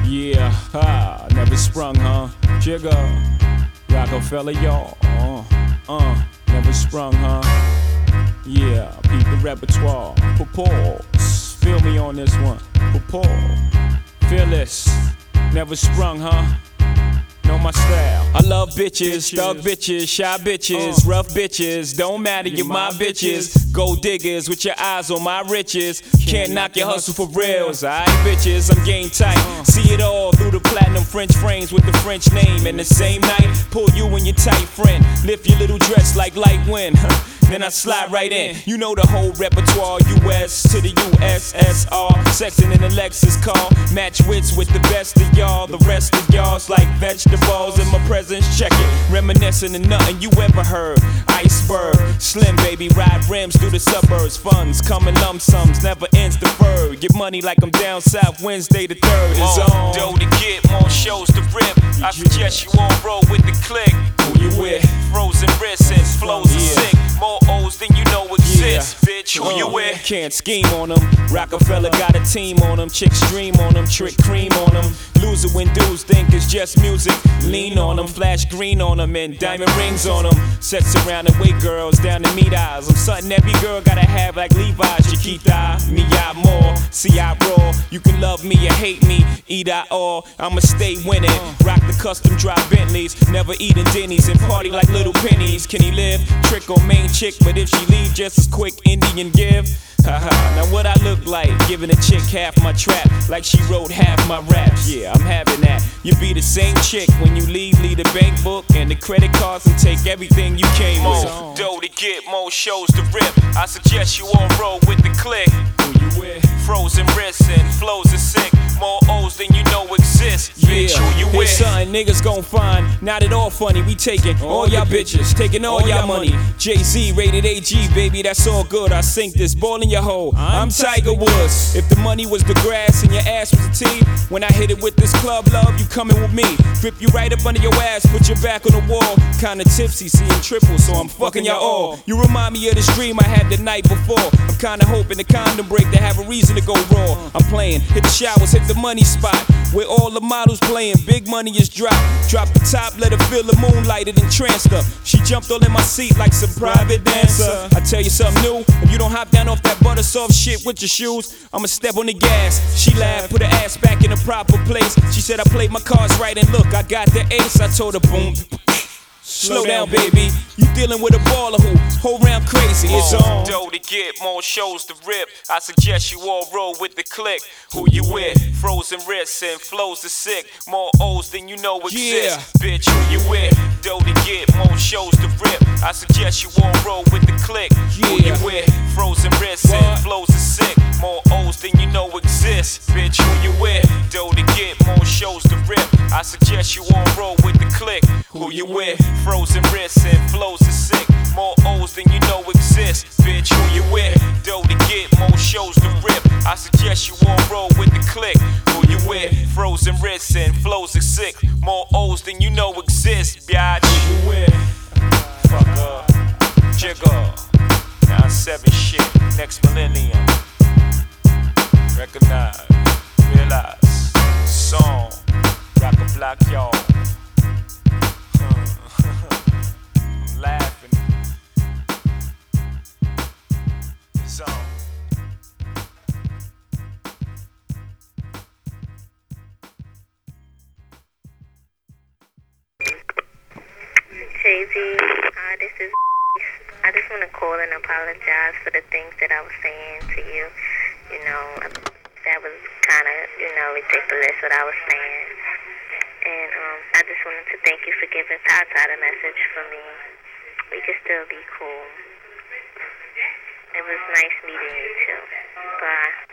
Yeah, never sprung, huh? Jigga, Rockefeller, y'all. Never sprung, huh? Yeah, beat the repertoire. Pause. Feel me on this one. Pause. Fearless, never sprung, huh? Know my style. I love bitches, thug bitches, shy bitches, rough bitches. Don't matter, you're my bitches. Gold diggers with your eyes on my riches. Can't knock your hustle for reals. Alright, bitches, I'm game tight. See it all through the platinum French frames with the French name. And the same night, pull you and your tight friend. Lift your little dress like light wind. Then I slide right in. You know the whole repertoire. US to the USSR. Sexing in a Lexus car. Match wits with the best of y'all. The rest of y'all's like vegetables in my presence. Check it. Reminiscing of nothing you ever heard. Iceberg. Slim baby ride rims through the suburbs. Funds come in lump sums. Never ends deferred. Get money like I'm down south. Wednesday the 3rd is on. Dough to get, more shows to rip. I suggest you all roll with the click. Who you with? Frozen wrists and flows are sick. More O's than you know exist, bitch. Who you with? Can't scheme on them. Rockefeller got a team on them. Chicks dream on them. Trick cream on them. Loser when dudes think it's just music. Lean on them. Flash green on them. And diamond rings on them. Sets around and wait girls down to meet eyes. I'm something every girl gotta have like Levi's. Chiquita, me I more. See I raw. You can love me or hate me. Eat I all. I'ma stay winning. Rock the custom drop Bentleys. Never eating Denny's and party like little pennies. Can he live? Trick on main chick, but if she leave just as quick, Indian give. Now what I look like, giving a chick half my trap, like she wrote half my raps. Yeah, I'm having that. You be the same chick when you leave the bank book and the credit cards and take everything you came with. More dough to get, more shows to rip. I suggest you all roll with the click. Who you with? Frozen wrists and flows are sick. More O's than you know exist. Bitch, who you with? It's something niggas gon' find. Not at all funny. We taking all y'all bitches, taking all y'all money. Jay-Z rated AG, baby, that's all good. I sink this ball in your hole. I'm Tiger Woods. If the money was the grass and your ass was the tee, when I hit it with this club love, you coming with me. Grip you right up under your ass, put your back on the wall. Kinda tipsy, seeing triple, so I'm fucking y'all all. You remind me of this dream I had the night before. I'm kinda hoping the condom break to have a reason to go raw. I'm playing, hit the showers, hit the money spot, where all the models playing. Big money is dropped. Drop the top, let her feel the moonlight and entranced her. She jumped all in my seat like some private dancer. I tell you something new, if you don't hop down off that butter soft shit with your shoes, I'ma step on the gas. She laughed, put her ass back in the proper place. She said I played my cards right and look, I got the ace. I told her boom. Slow down, baby. You dealing with a baller who whole round crazy. It's on. Dough to get, more shows to rip. I suggest you all roll with the click. Who you with? Frozen wrists and flows are sick. More O's than you know exist. Bitch, who you with? Dough to get, more shows to rip. I suggest you all roll with the click. Who you with? Frozen wrists and flows are sick. More O's than you know exist. Bitch, who you with? Dough to get, more shows to rip. I suggest you all roll with the click. Who you with? Frozen wrists and flows are sick. More O's than you know exist. Bitch, who you with? Dough to get, more shows to rip. I suggest you all roll with the click. Who you with? Frozen wrists and flows are sick. More O's than you know exist. Biatch. Who you with? Fuck up. Jigga. 9-7 shit. Next millennium. Recognize. Realize. Song. Rock a block, y'all. I'm laughing. It's on. Jay-Z, this is. I just want to call and apologize for the things that I was saying to you. You know, that was kind of, ridiculous what I was saying. And I just wanted to thank you for giving Tata the message for me. We can still be cool. It was nice meeting you too. Bye.